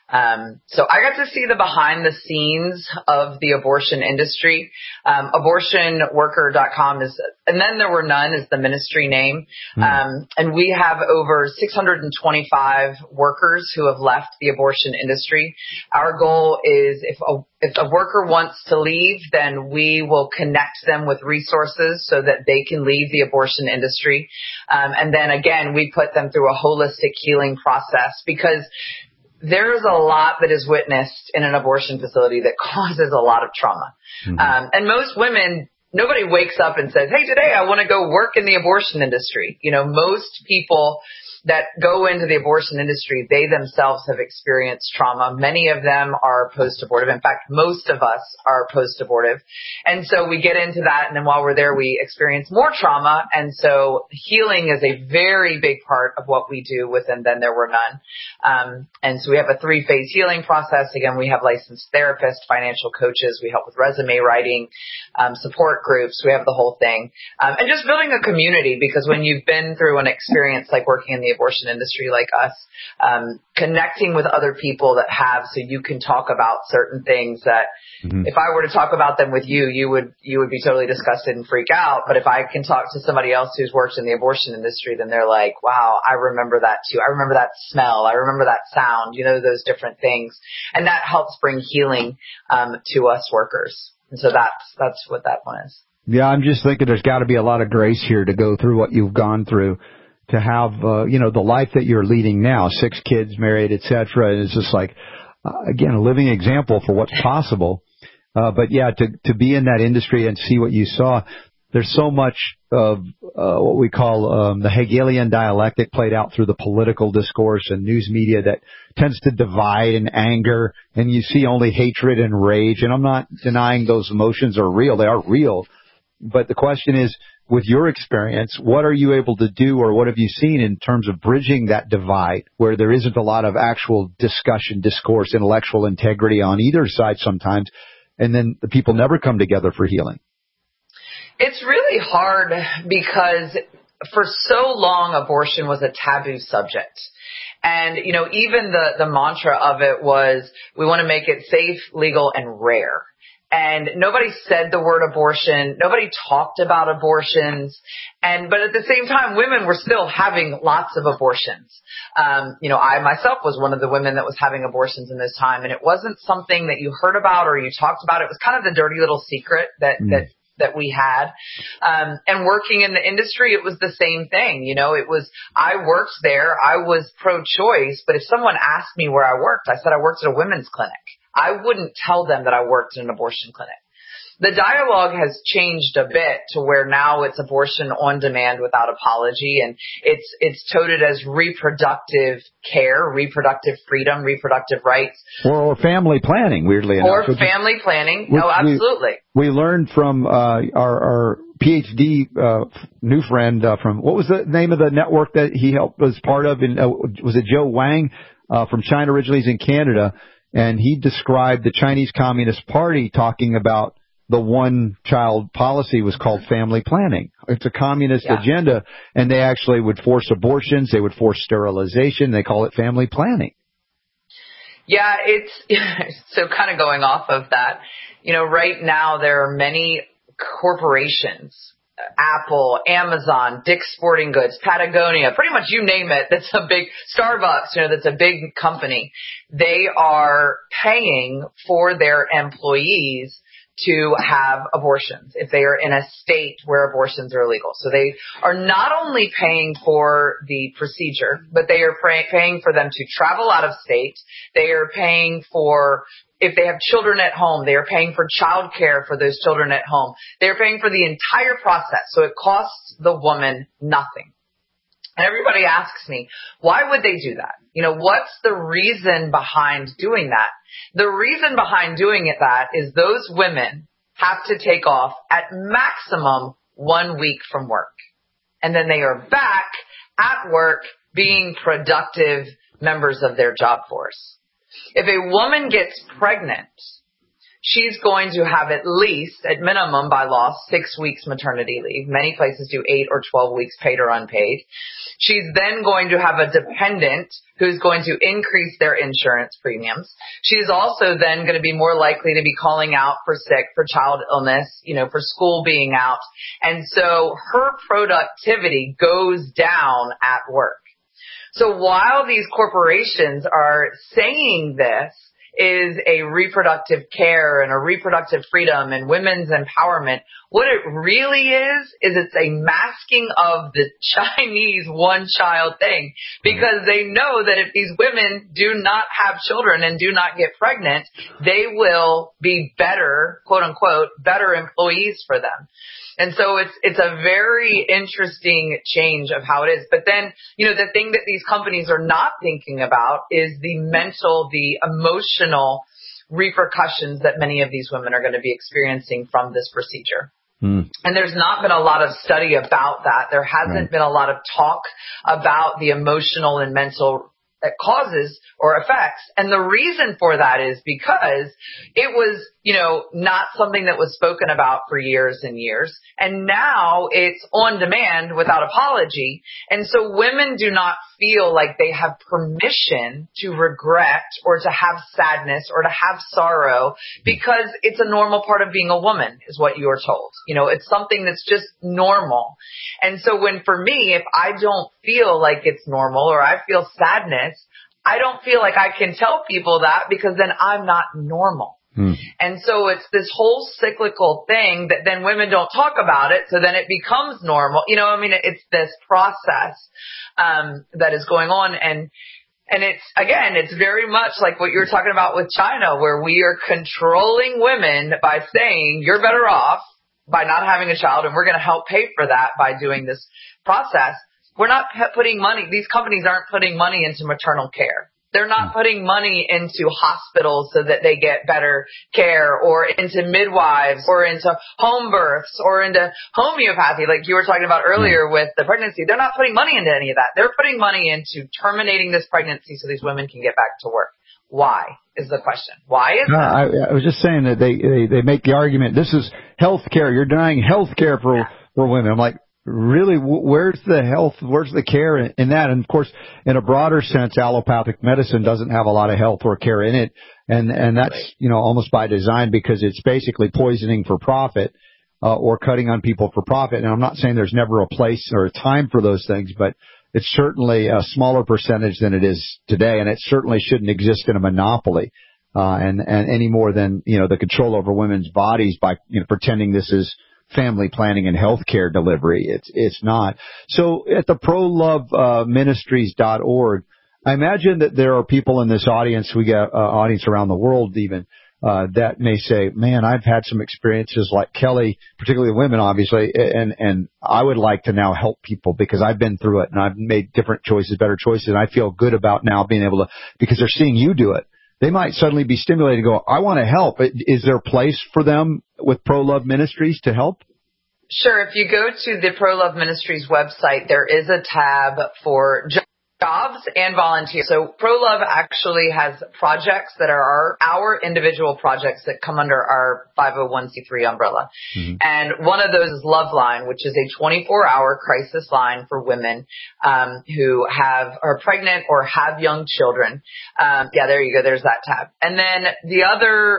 Um, so I got to see the behind the scenes of the abortion industry. Um, abortion worker dot com is, and then there were none is the ministry name. Mm. Um, and we have over six hundred twenty-five workers who have left the abortion industry. Our goal is if a, if a worker wants to leave, then we will connect them with resources so that they can leave the abortion industry. Um, and then again, we put them through a holistic healing process because there is a lot that is witnessed in an abortion facility that causes a lot of trauma. Mm-hmm. Um, and most women, nobody wakes up and says, hey, today I want to go work in the abortion industry. You know, most people that go into the abortion industry, they themselves have experienced trauma. Many of them are post-abortive. In fact, most of us are post-abortive. And so we get into that, and then while we're there, we experience more trauma. And so healing is a very big part of what we do with And Then There Were None. Um, and so we have a three-phase healing process. Again, we have licensed therapists, financial coaches. We help with resume writing, um, support groups. We have the whole thing. Um, and just building a community, because when you've been through an experience like working in the abortion industry like us, um, connecting with other people that have, so you can talk about certain things that mm-hmm. if I were to talk about them with you, you would, you would be totally disgusted and freak out. But if I can talk to somebody else who's worked in the abortion industry, then they're like, wow, I remember that too. I remember that smell. I remember that sound, you know, those different things. And that helps bring healing, um, to us workers. And so that's, that's what that one is. Yeah. I'm just thinking there's got to be a lot of grace here to go through what you've gone through. To have, uh, you know, the life that you're leading now, six kids, married, et cetera. And it's just like, uh, again, a living example for what's possible. Uh, but yeah, to, to be in that industry and see what you saw, there's so much of, uh, what we call, um, the Hegelian dialectic played out through the political discourse and news media that tends to divide and anger. And you see only hatred and rage. And I'm not denying those emotions are real. They are real. But the question is, with your experience, what are you able to do, or what have you seen in terms of bridging that divide where there isn't a lot of actual discussion, discourse, intellectual integrity on either side sometimes, and then the people never come together for healing? It's really hard because for so long abortion was a taboo subject. And, you know, even the, the mantra of it was, we want to make it safe, legal, and rare. And nobody said the word abortion. Nobody talked about abortions. And, but at the same time, women were still having lots of abortions. Um, you know, I myself was one of the women that was having abortions in this time. And it wasn't something that you heard about or you talked about. It was kind of the dirty little secret that, mm. that, that we had. Um, and working in the industry, it was the same thing. You know, it was, I worked there. I was pro-choice. But if someone asked me where I worked, I said I worked at a women's clinic. I wouldn't tell them that I worked in an abortion clinic. The dialogue has changed a bit to where now it's abortion on demand without apology, and it's it's touted as reproductive care, reproductive freedom, reproductive rights. Or, or family planning, weirdly or enough. Or family which, planning. No, absolutely. We, we learned from uh, our, our PhD uh, new friend uh, from, what was the name of the network that he helped was part of? In, uh, was it Joe Wang uh, from China originally? He's in Canada. And he described the Chinese Communist Party talking about the one-child policy was called family planning. It's a communist yeah. agenda, and they actually would force abortions. They would force sterilization. They call it family planning. Yeah, it's so kind of going off of that. You know, right now there are many corporations, Apple, Amazon, Dick's Sporting Goods, Patagonia, pretty much you name it, that's a big Starbucks, you know, that's a big company. They are paying for their employees to have abortions if they are in a state where abortions are illegal. So they are not only paying for the procedure, but they are pay- paying for them to travel out of state. They are paying for, if they have children at home, they are paying for child care for those children at home. They are paying for the entire process. So it costs the woman nothing. And everybody asks me, why would they do that? You know, what's the reason behind doing that? The reason behind doing it that is those women have to take off at maximum one week from work. And then they are back at work being productive members of their job force. If a woman gets pregnant, she's going to have at least, at minimum by law, six weeks maternity leave. Many places do eight or twelve weeks paid or unpaid. She's then going to have a dependent who's going to increase their insurance premiums. She's also then going to be more likely to be calling out for sick, for child illness, you know, for school being out. And so her productivity goes down at work. So while these corporations are saying this is a reproductive care and a reproductive freedom and women's empowerment, what it really is, is it's a masking of the Chinese one-child thing, because they know that if these women do not have children and do not get pregnant, they will be better, quote unquote, better employees for them. And so it's, it's a very interesting change of how it is. But then, you know, the thing that these companies are not thinking about is the mental, the emotional repercussions that many of these women are going to be experiencing from this procedure. Mm. And there's not been a lot of study about that. There hasn't right. been a lot of talk about the emotional and mental causes or effects. And the reason for that is because it was, you know, not something that was spoken about for years and years. And now it's on demand without apology. And so women do not feel like they have permission to regret or to have sadness or to have sorrow, because it's a normal part of being a woman is what you're told. You know, it's something that's just normal. And so when, for me, if I don't feel like it's normal or I feel sadness, I don't feel like I can tell people that, because then I'm not normal. Hmm. And so it's this whole cyclical thing that then women don't talk about it. So then it becomes normal. You know, I mean, it's this process, um, that is going on. And, and it's, again, it's very much like what you were talking about with China, where we are controlling women by saying you're better off by not having a child, and we're going to help pay for that by doing this process. We're not putting money, these companies aren't putting money into maternal care. They're not putting money into hospitals so that they get better care, or into midwives, or into home births, or into homeopathy, like you were talking about earlier with the pregnancy. They're not putting money into any of that. They're putting money into terminating this pregnancy so these women can get back to work. Why is the question? Why is no, that? I, I was just saying that they, they, they make the argument, this is health care. You're denying health care for, yeah. for women. I'm like, really, where's the health, where's the care in, in that? And of course, in a broader sense, allopathic medicine doesn't have a lot of health or care in it. And, and that's, right. you know, almost by design, because it's basically poisoning for profit, uh, or cutting on people for profit. And I'm not saying there's never a place or a time for those things, but it's certainly a smaller percentage than it is today. And it certainly shouldn't exist in a monopoly, uh, and, and any more than, you know, the control over women's bodies by, you know, pretending this is family planning and healthcare delivery. It's, it's not. So at the pro love ministries dot org, I imagine that there are people in this audience, we got uh, audience around the world even, uh, that may say, man, I've had some experiences like Kelly, particularly women, obviously, and, and I would like to now help people because I've been through it and I've made different choices, better choices. And I feel good about now being able to, because they're seeing you do it. They might suddenly be stimulated and go, I want to help. Is there a place for them with Pro Love Ministries to help? Sure. If you go to the Pro Love Ministries website, there is a tab for jobs and volunteers. So Pro Love actually has projects that are our, our individual projects that come under our five oh one c three umbrella. Mm-hmm. And one of those is Loveline, which is a twenty-four hour crisis line for women um, who have are pregnant or have young children. Um, yeah, there you go. There's that tab. And then the other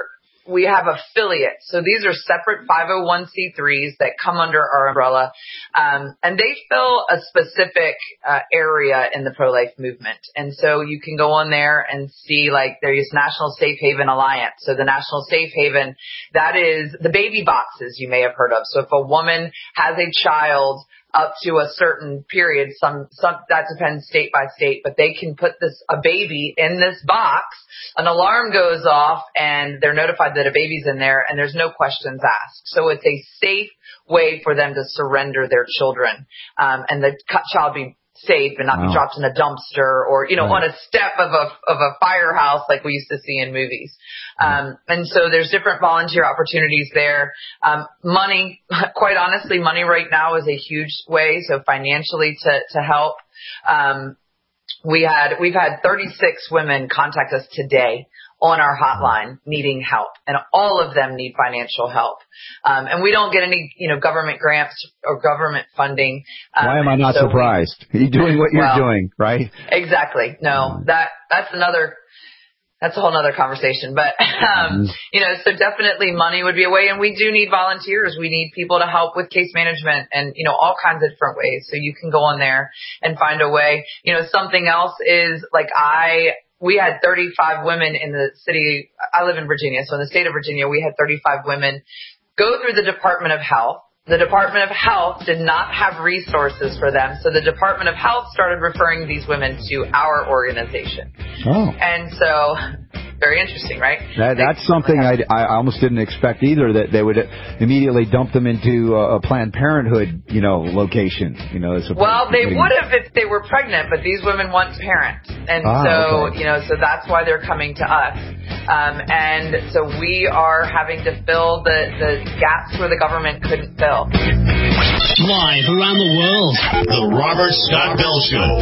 we have affiliates. So these are separate five oh one c threes that come under our umbrella, um, and they fill a specific uh, area in the pro-life movement. And so you can go on there and see, like, there's National Safe Haven Alliance. So the National Safe Haven, that is the baby boxes you may have heard of. So if a woman has a child up to a certain period, some, some, that depends state by state, but they can put this, a baby in this box, an alarm goes off, and they're notified that a baby's in there, and there's no questions asked. So it's a safe way for them to surrender their children, um, and the child be safe and not wow. be dropped in a dumpster or, you know, right. on a step of a, of a firehouse like we used to see in movies. Um, and so there's different volunteer opportunities there. Um, money, quite honestly, money right now is a huge way. So financially to, to help. Um, we had, we've had thirty-six women contact us today on our hotline needing help, and all of them need financial help. Um, and we don't get any, you know, government grants or government funding. Um, Why am I not so surprised? We, you're doing what you're well, doing, right? Exactly. No, that, that's another, that's a whole nother conversation. But, um, you know, so definitely money would be a way. And we do need volunteers. We need people to help with case management and, you know, all kinds of different ways. So you can go on there and find a way. You know, something else is like I, we had thirty-five women in the city. I live in Virginia. So in the state of Virginia, we had thirty-five women go through the Department of Health. The Department of Health did not have resources for them. So the Department of Health started referring these women to our organization. Oh. And so, very interesting, right? That, that's something I, I almost didn't expect either, that they would immediately dump them into a, a Planned Parenthood, you know, location. You know, as well, they would have if they were pregnant, but these women want parents. And ah, so, okay. you know, so that's why they're coming to us. Um, and so we are having to fill the, the gaps where the government couldn't fill. Live around the world, the Robert Scott Bell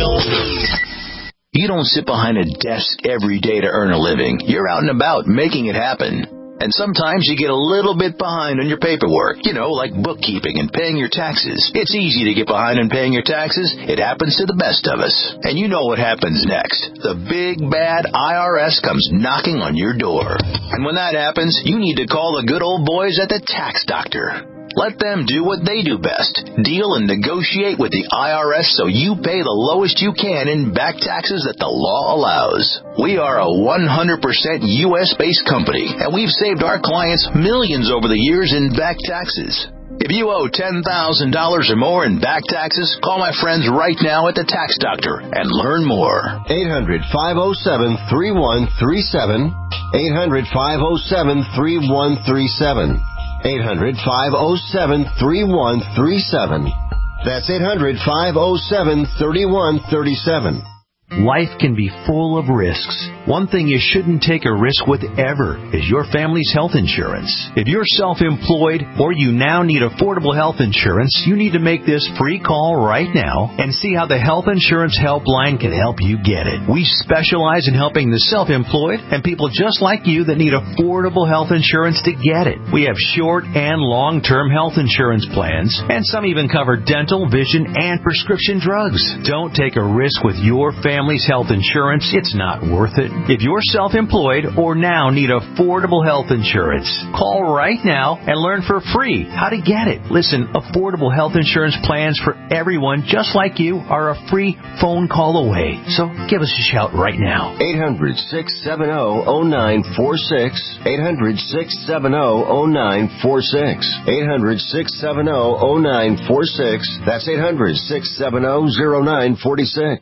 Show. You don't sit behind a desk every day to earn a living. You're out and about making it happen. And sometimes you get a little bit behind on your paperwork, you know, like bookkeeping and paying your taxes. It's easy to get behind on paying your taxes. It happens to the best of us. And you know what happens next. The big, bad I R S comes knocking on your door. And when that happens, you need to call the good old boys at the Tax Doctor. Let them do what they do best. Deal and negotiate with the I R S so you pay the lowest you can in back taxes that the law allows. We are a one hundred percent U S-based company, and we've saved our clients millions over the years in back taxes. If you owe ten thousand dollars or more in back taxes, call my friends right now at the Tax Doctor and learn more. eight hundred, five oh seven, three one three seven. eight hundred, five oh seven, three one three seven. eight hundred, five oh seven, three one three seven. That's eight hundred, five oh seven, three one three seven. Life can be full of risks. One thing you shouldn't take a risk with ever is your family's health insurance. If you're self-employed or you now need affordable health insurance, you need to make this free call right now and see how the Health Insurance Helpline can help you get it. We specialize in helping the self-employed and people just like you that need affordable health insurance to get it. We have short and long-term health insurance plans, and some even cover dental, vision, and prescription drugs. Don't take a risk with your family. Family's health insurance, it's not worth it. If you're self-employed or now need affordable health insurance, call right now and learn for free how to get it. Listen, affordable health insurance plans for everyone just like you are a free phone call away. So give us a shout right now. eight hundred, six seven zero, zero nine four six. eight hundred, six seven zero, zero nine four six. eight hundred, six seven zero, zero nine four six. That's eight hundred, six seven zero, zero nine four six.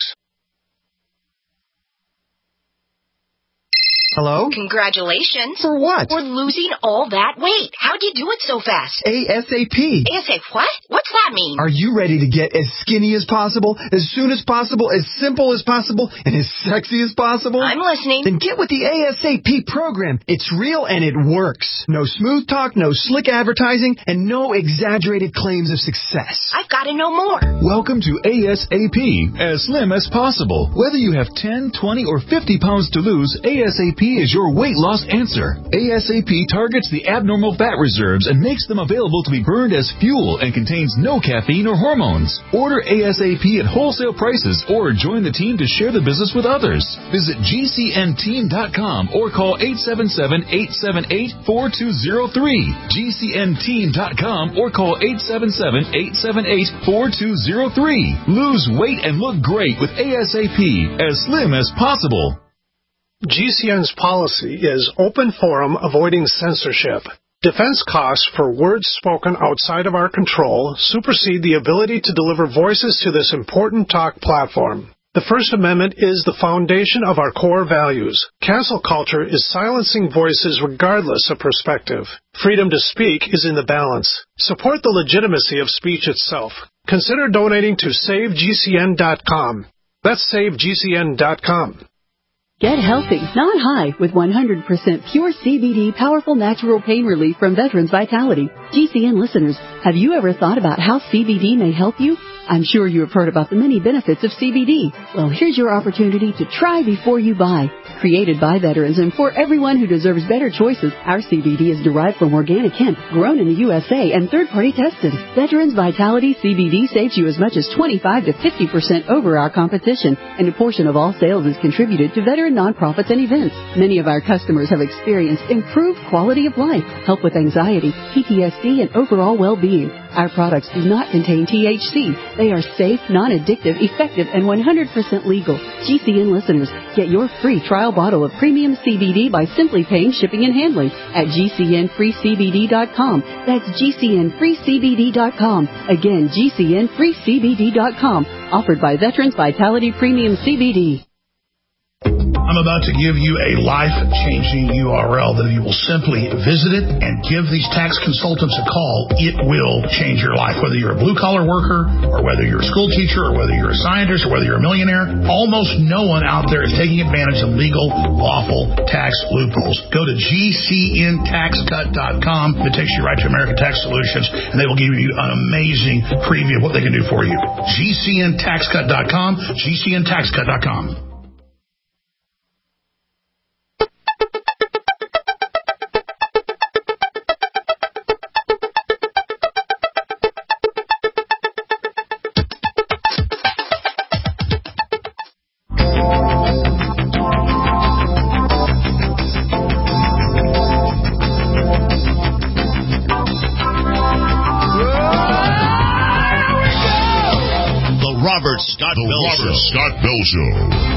Hello? Congratulations. For what? For losing all that weight. How'd you do it so fast? ASAP. ASAP what? What's that mean? Are you ready to get as skinny as possible, as soon as possible, as simple as possible, and as sexy as possible? I'm listening. Then get with the ASAP program. It's real and it works. No smooth talk, no slick advertising, and no exaggerated claims of success. I've got to know more. Welcome to ASAP. As slim as possible. Whether you have ten, twenty, or fifty pounds to lose, ASAP P is your weight loss answer. ASAP targets the abnormal fat reserves and makes them available to be burned as fuel and contains no caffeine or hormones. Order ASAP at wholesale prices or join the team to share the business with others. Visit G C N team dot com or call eight seven seven, eight seven eight, four two zero three. G C N team dot com or call eight seven seven, eight seven eight, four two zero three. Lose weight and look great with ASAP, as slim as possible. G C N's policy is open forum, avoiding censorship. Defense costs for words spoken outside of our control supersede the ability to deliver voices to this important talk platform. The First Amendment is the foundation of our core values. Cancel culture is silencing voices regardless of perspective. Freedom to speak is in the balance. Support the legitimacy of speech itself. Consider donating to save G C N dot com. That's save G C N dot com. Get healthy, not high, with one hundred percent pure C B D powerful natural pain relief from Veterans Vitality. G C N listeners, have you ever thought about how C B D may help you? I'm sure you have heard about the many benefits of C B D. Well, here's your opportunity to try before you buy. Created by veterans and for everyone who deserves better choices, our C B D is derived from organic hemp, grown in the U S A, and third-party tested. Veterans Vitality C B D saves you as much as twenty-five to fifty percent over our competition, and a portion of all sales is contributed to veteran nonprofits and events. Many of our customers have experienced improved quality of life, help with anxiety, P T S D, and overall well-being. Our products do not contain T H C. They are safe, non-addictive, effective, and one hundred percent legal. G C N listeners, get your free trial bottle of premium C B D by simply paying shipping and handling at G C N free C B D dot com. That's G C N free C B D dot com. Again, G C N free C B D dot com. Offered by Veterans Vitality Premium C B D. I'm about to give you a life-changing U R L that if you will simply visit it and give these tax consultants a call, it will change your life. Whether you're a blue-collar worker or whether you're a school teacher or whether you're a scientist or whether you're a millionaire, almost no one out there is taking advantage of legal, lawful tax loopholes. Go to G C N tax cut dot com. It takes you right to American Tax Solutions, and they will give you an amazing preview of what they can do for you. G C N tax cut dot com, G C N tax cut dot com. Scott the Bell Robert Show. Scott Bell Show.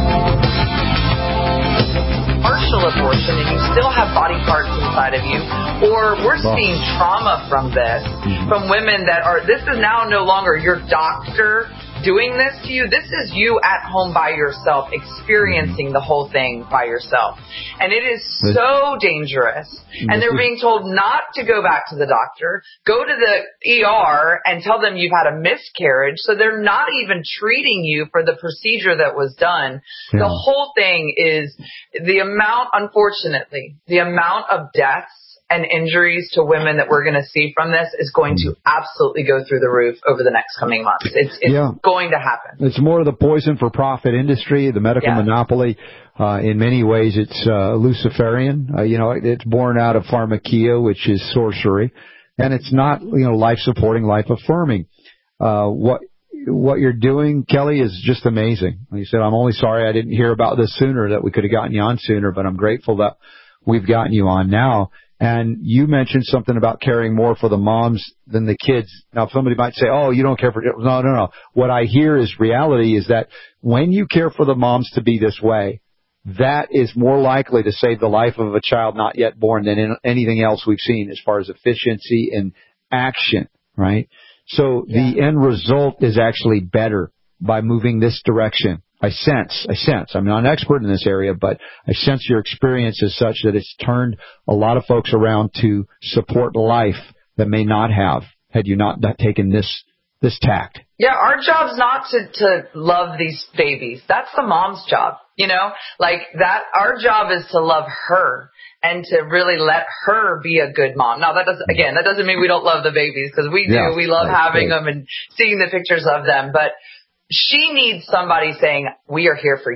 Partial abortion, and you still have body parts inside of you, or we're oh. seeing trauma from this, from women that are, this is now no longer your doctor doing this to you. This is you at home by yourself, experiencing the whole thing by yourself. And it is so dangerous. And they're being told not to go back to the doctor, go to the E R and tell them you've had a miscarriage. So they're not even treating you for the procedure that was done. Yeah. The whole thing is the amount, unfortunately, the amount of deaths and injuries to women that we're going to see from this is going to absolutely go through the roof over the next coming months. It's, it's yeah. going to happen. It's more of the poison for profit industry, the medical yeah. monopoly. Uh, in many ways, it's uh, Luciferian. Uh, you know, it's born out of pharmakia, which is sorcery, and it's not, you know, life supporting, life affirming. Uh, what what you're doing, Kelly, is just amazing. Like you said, I'm only sorry I didn't hear about this sooner, that we could have gotten you on sooner, but I'm grateful that we've gotten you on now. And you mentioned something about caring more for the moms than the kids. Now, somebody might say, oh, you don't care for... No, no, no. What I hear is reality is that when you care for the moms to be this way, that is more likely to save the life of a child not yet born than in anything else we've seen as far as efficiency and action, right? So yeah. the end result is actually better by moving this direction. I sense, I sense, I'm not an expert in this area, but I sense your experience is such that it's turned a lot of folks around to support life that may not have, had you not taken this, this tact. Yeah, our job's not to, to love these babies. That's the mom's job, you know, like that, our job is to love her and to really let her be a good mom. Now that doesn't, again, that doesn't mean we don't love the babies, because we do, yeah, we love right, having right. them and seeing the pictures of them, but she needs somebody saying, we are here for you.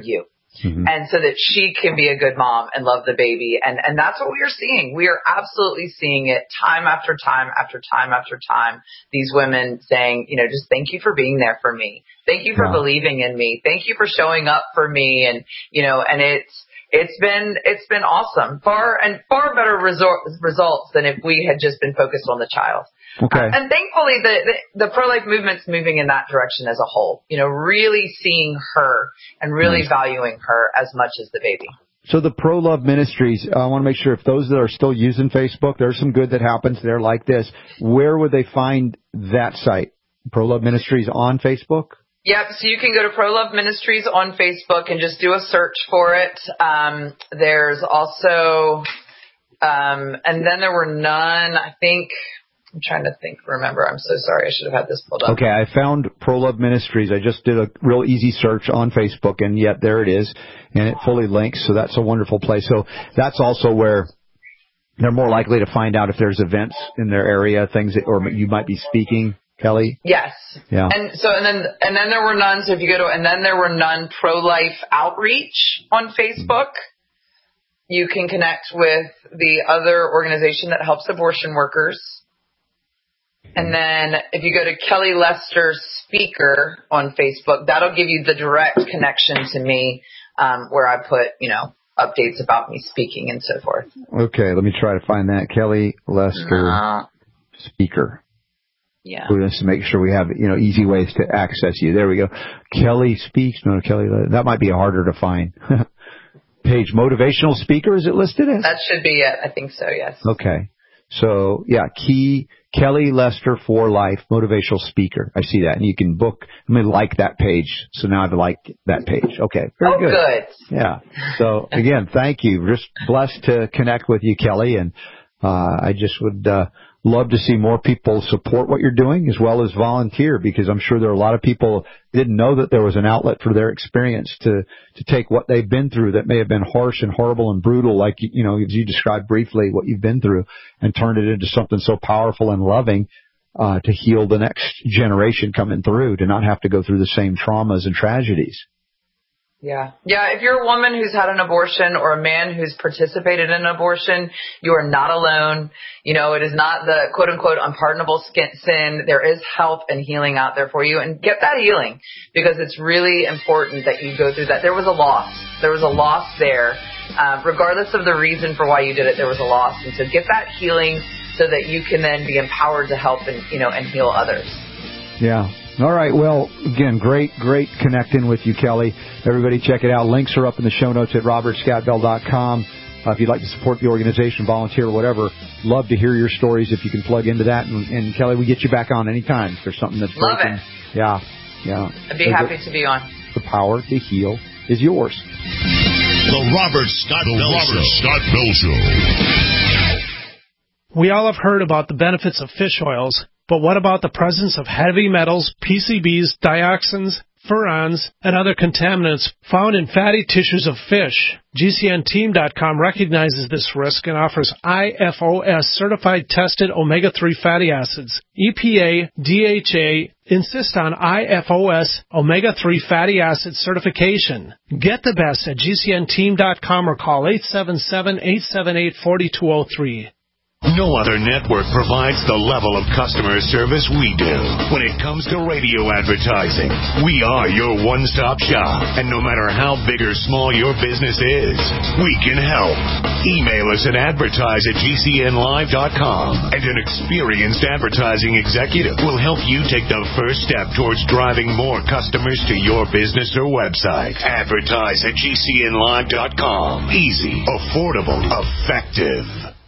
Mm-hmm. And so that she can be a good mom and love the baby. And, and that's what we are seeing. We are absolutely seeing it time after time after time after time. These women saying, you know, just thank you for being there for me. Thank you for yeah. believing in me. Thank you for showing up for me. And, you know, and it's, it's been, it's been awesome. Far and far better resor- results than if we had just been focused on the child. Okay. Uh, and thankfully, the, the, the pro-life movement's moving in that direction as a whole. You know, really seeing her and really nice. valuing her as much as the baby. So the Pro Love Ministries, I want to make sure if those that are still using Facebook, there's some good that happens there like this. Where would they find that site? Pro Love Ministries on Facebook? Yep, so you can go to Pro Love Ministries on Facebook and just do a search for it. Um, there's also, um, and then there were none, I think, I'm trying to think, remember, I'm so sorry, I should have had this pulled up. Okay, I found Pro Love Ministries. I just did a real easy search on Facebook, and yet there it is, and it fully links, so that's a wonderful place. So that's also where they're more likely to find out if there's events in their area, things that, or you might be speaking. Kelly? Yes. Yeah. And so, and then, and then there were none. So if you go to, and then there were none pro-life outreach on Facebook. You can connect with the other organization that helps abortion workers. And then if you go to Kelly Lester Speaker on Facebook, that'll give you the direct connection to me, um, where I put, you know, updates about me speaking and so forth. Okay. Let me try to find that. Kelly Lester uh, Speaker. Yeah. We want to make sure we have, you know, easy ways to access you. There we go. Kelly Speaks. No, Kelly, that might be harder to find. Page Motivational Speaker, is it listed as? That should be it. I think so, yes. Okay. So, yeah, key Kelly Lester for Life, Motivational Speaker. I see that. And you can book, I'm going to like that page. So now I've liked that page. Okay. Very oh, good. good. Yeah. So, again, thank you. We're just blessed to connect with you, Kelly. And uh I just would uh love to see more people support what you're doing as well as volunteer, because I'm sure there are a lot of people didn't know that there was an outlet for their experience to, to take what they've been through that may have been harsh and horrible and brutal, like, you know, as you described briefly what you've been through, and turn it into something so powerful and loving, uh, to heal the next generation coming through, to not have to go through the same traumas and tragedies. Yeah. Yeah. If you're a woman who's had an abortion or a man who's participated in an abortion, you are not alone. You know, it is not the quote unquote unpardonable sin. There is help and healing out there for you, and get that healing, because it's really important that you go through that. There was a loss. There was a loss there. Uh, regardless of the reason for why you did it, there was a loss. And so get that healing so that you can then be empowered to help and, you know, and heal others. Yeah. All right. Well, again, great, great connecting with you, Kelly. Everybody check it out. Links are up in the show notes at robert scott bell dot com. Uh, if you'd like to support the organization, volunteer, or whatever, love to hear your stories if you can plug into that. And, and Kelly, we get you back on anytime if there's something that's Love broken. it. Yeah. Yeah. I'd be happy to be on. The power to heal is yours. The Robert Scott the Bell Robert Show. Scott Bell Show. We all have heard about the benefits of fish oils, but what about the presence of heavy metals, P C Bs, dioxins, furans, and other contaminants found in fatty tissues of fish? G C N team dot com recognizes this risk and offers I F O S certified tested omega three fatty acids. E P A, D H A insist on I F O S omega three fatty acid certification. Get the best at G C N team dot com or call eight seven seven, eight seven eight, four two zero three. No other network provides the level of customer service we do. When it comes to radio advertising, we are your one-stop shop. And no matter how big or small your business is, we can help. Email us at advertise at G C N live dot com, and an experienced advertising executive will help you take the first step towards driving more customers to your business or website. Advertise at G C N live dot com. Easy, affordable, effective.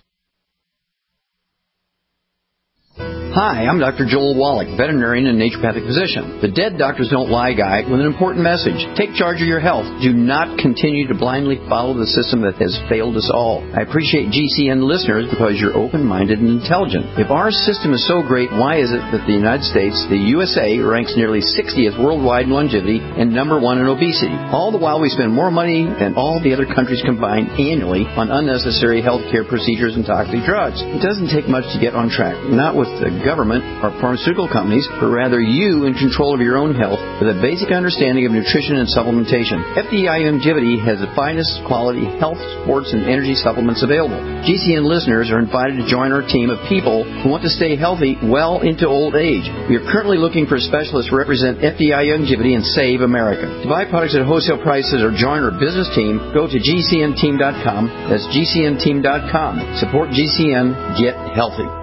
Hi, I'm Doctor Joel Wallach, veterinarian and naturopathic physician. The Dead Doctors Don't Lie guy with an important message. Take charge of your health. Do not continue to blindly follow the system that has failed us all. I appreciate G C N listeners because you're open-minded and intelligent. If our system is so great, why is it that the United States, the U S A, ranks nearly sixtieth worldwide in longevity and number one in obesity? All the while we spend more money than all the other countries combined annually on unnecessary health care procedures and toxic drugs. It doesn't take much to get on track. Not with the government or pharmaceutical companies, but rather you in control of your own health with a basic understanding of nutrition and supplementation. F D I Longevity has the finest quality health, sports, and energy supplements available. G C N listeners are invited to join our team of people who want to stay healthy well into old age. We are currently looking for specialists to represent F D I Longevity and Save America. To buy products at wholesale prices or join our business team, go to G C N team dot com. That's G C N team dot com. Support G C N. Get healthy.